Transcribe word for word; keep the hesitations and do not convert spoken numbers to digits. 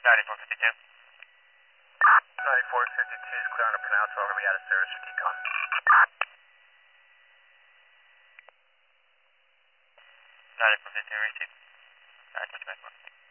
ninety-four fifty-two. ninety-four fifty-two is clear on a pronounce. We're going to be out of service for decon. ninety-four fifty-two, receive. ninety-four twenty-four.